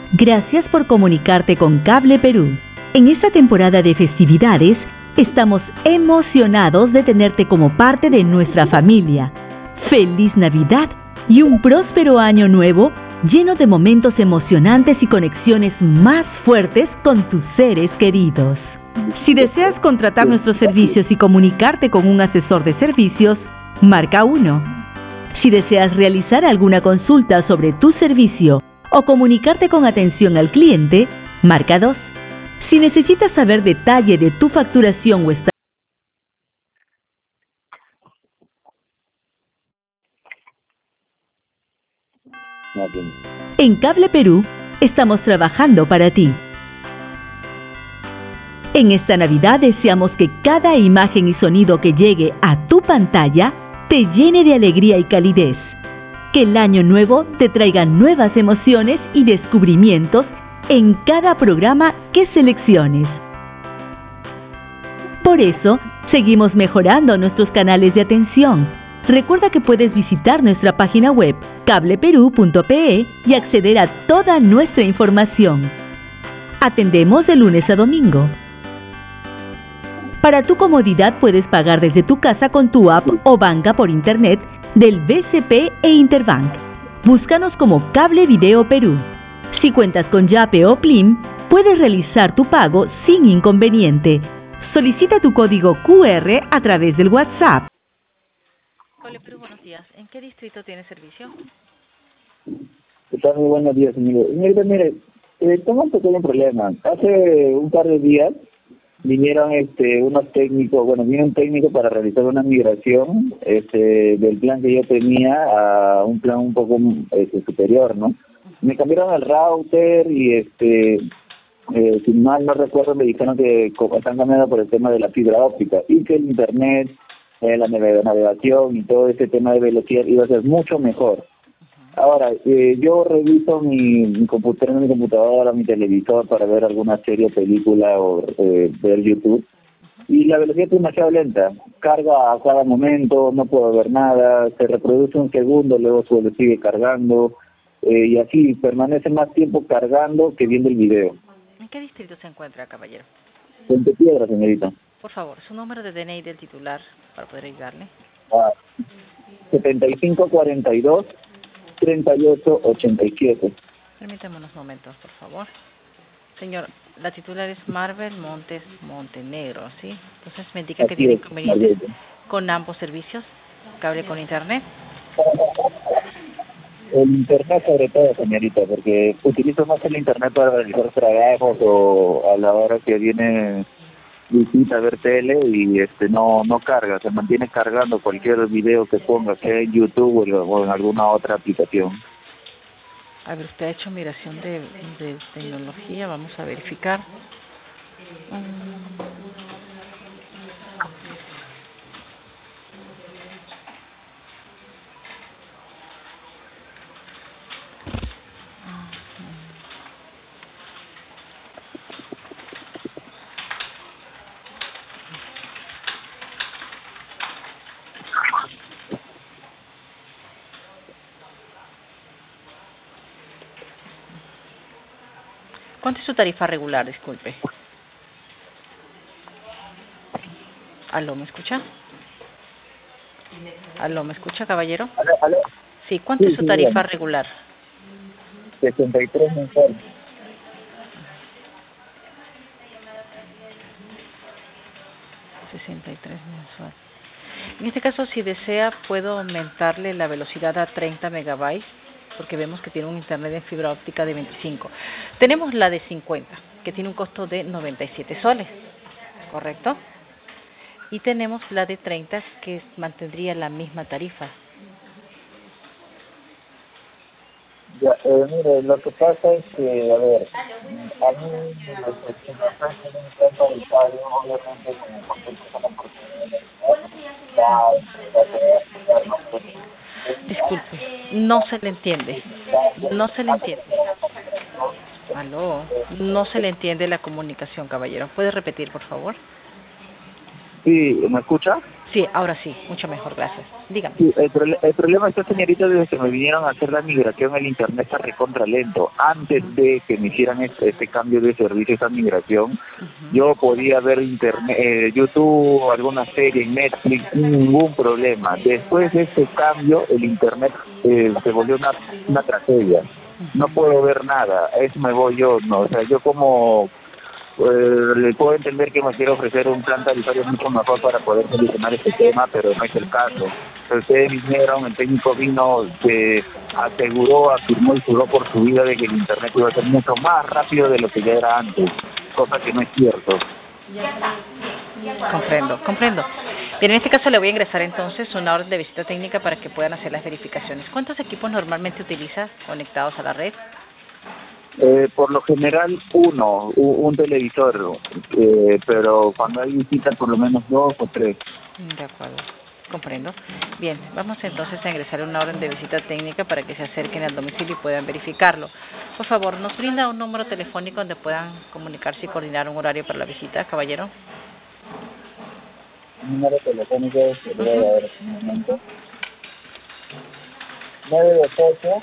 Gracias por comunicarte con Cable Perú. En esta temporada de festividades, estamos emocionados de tenerte como parte de nuestra familia. ¡Feliz Navidad y un próspero año nuevo lleno de momentos emocionantes y conexiones más fuertes con tus seres queridos! Si deseas contratar nuestros servicios y comunicarte con un asesor de servicios, marca 1. Si deseas realizar alguna consulta sobre tu servicio o comunicarte con atención al cliente, marca 2. Si necesitas saber detalle de tu facturación o estado. En Cable Perú, estamos trabajando para ti. En esta Navidad deseamos que cada imagen y sonido que llegue a tu pantalla te llene de alegría y calidez. Que el año nuevo te traiga nuevas emociones y descubrimientos en cada programa que selecciones. Por eso, seguimos mejorando nuestros canales de atención. Recuerda que puedes visitar nuestra página web cableperú.pe y acceder a toda nuestra información. Atendemos de lunes a domingo. Para tu comodidad puedes pagar desde tu casa con tu app o banca por internet del BCP e Interbank. Búscanos como Cable Video Perú. Si cuentas con Yape o Plim, puedes realizar tu pago sin inconveniente. Solicita tu código QR a través del WhatsApp. Cable Perú, buenos días. ¿En qué distrito tiene servicio? ¿Qué tal? Muy buenos días, señor. Mire, tengo un pequeño problema. Hace un par de días vinieron unos técnicos, vino un técnico para realizar una migración del plan que yo tenía a un plan un poco superior, ¿no? Me cambiaron el router y si mal no recuerdo me dijeron que están cambiando por el tema de la fibra óptica y que el internet, la navegación y todo ese tema de velocidad iba a ser mucho mejor. Ahora, yo reviso mi computadora, mi televisor para ver alguna serie, película o ver YouTube y la velocidad es demasiado lenta. Carga a cada momento, no puedo ver nada, se reproduce un segundo, luego sigue cargando y así permanece más tiempo cargando que viendo el video. ¿En qué distrito se encuentra, caballero? Puente Piedra, señorita. Por favor, su número de DNI del titular para poder ayudarle. 7542 3887. Permítame unos momentos, por favor. Señor, la titular es Marvel Montes Montenegro, ¿sí? Entonces me indica que tiene inconvenientes con ambos servicios, cable con internet. El internet sobre todo, señorita, porque utilizo más el internet para realizar trabajos o a la hora que viene visita a ver tele y no carga, se mantiene cargando cualquier video que ponga, sea en YouTube o en alguna otra aplicación. A ver, usted ha hecho migración de tecnología, vamos a verificar. ¿Cuánto es su tarifa regular? Disculpe. ¿Aló, me escucha? ¿Aló, me escucha, caballero? ¿Aló? Sí, ¿cuánto es su tarifa regular? 63 mensuales. 63 mensual. En este caso, si desea, puedo aumentarle la velocidad a 30 megabytes, porque vemos que tiene un internet en fibra óptica de 25. Tenemos la de 50, que tiene un costo de 97 soles, ¿correcto? Y tenemos la de 30, que mantendría la misma tarifa. Ya, mire, lo que pasa es que, a ver, a mí me ofrecen un tema de pago, obviamente, como cualquier persona, porque Disculpe, no se le entiende. No se le entiende. Aló, no se le entiende la comunicación, caballero. ¿Puede repetir, por favor? Sí, ¿me escucha? Sí, ahora sí, mucho mejor, gracias. Dígame. Sí, el problema está, señorita, desde que me vinieron a hacer la migración, el internet está recontra lento. Antes de que me hicieran este cambio de servicio, esta migración, yo podía ver internet, YouTube, alguna serie, Netflix, sin ningún problema. Después de este cambio, el internet se volvió una tragedia. No puedo ver nada, a eso me voy yo, no, o sea, yo como le puedo entender que me quiere ofrecer un plan tarifario mucho mejor para poder solucionar este tema, pero no es el caso. Ustedes vinieron, el técnico vino, que aseguró, afirmó y juró por su vida de que el internet iba a ser mucho más rápido de lo que ya era antes, cosa que no es cierto. Comprendo. Bien, en este caso le voy a ingresar entonces una orden de visita técnica para que puedan hacer las verificaciones. ¿Cuántos equipos normalmente utiliza conectados a la red? Por lo general un televisor, pero cuando hay visitas por lo menos 2 o 3. De acuerdo, comprendo. Bien, vamos entonces a ingresar una orden de visita técnica para que se acerquen al domicilio y puedan verificarlo. Por favor, ¿nos brinda un número telefónico donde puedan comunicarse y coordinar un horario para la visita, caballero? Número telefónico que voy a dar en un momento. 928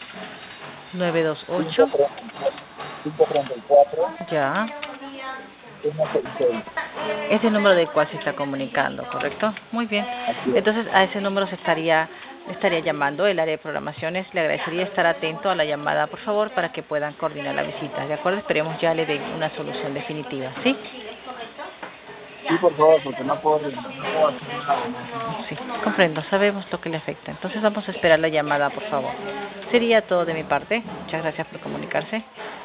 928 534 ya. 166. Es el número del cual se está comunicando, ¿correcto? Muy bien. Entonces, a ese número estaría llamando el área de programaciones. Le agradecería estar atento a la llamada, por favor, para que puedan coordinar la visita. ¿De acuerdo? Esperemos ya le den una solución definitiva, ¿sí? Sí, por favor, porque no puedo hacer nada. Sí, comprendo. Sabemos lo que le afecta. Entonces, vamos a esperar la llamada, por favor. Sería todo de mi parte. Muchas gracias por comunicarse.